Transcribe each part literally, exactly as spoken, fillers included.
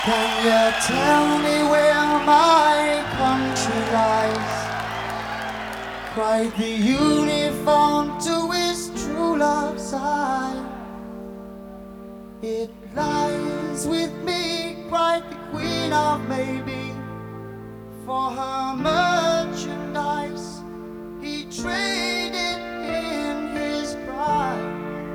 Can you tell me where my country lies? Cried the uniform to his true love's eye. It lies with me, cried the Queen of Maybe. For her merchandise he traded in his pride.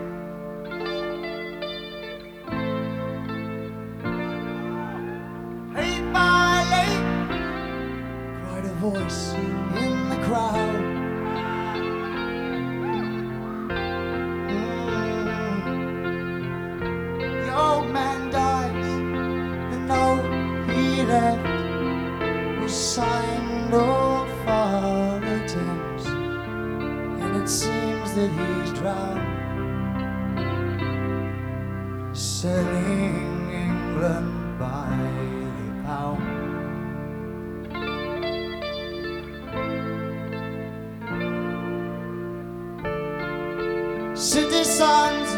Hey, Miley, cried a voice in the crowd. Old man dies, the note he left was signed old Father Thames, and it seems that he's drowned, selling England by the pound. Citizens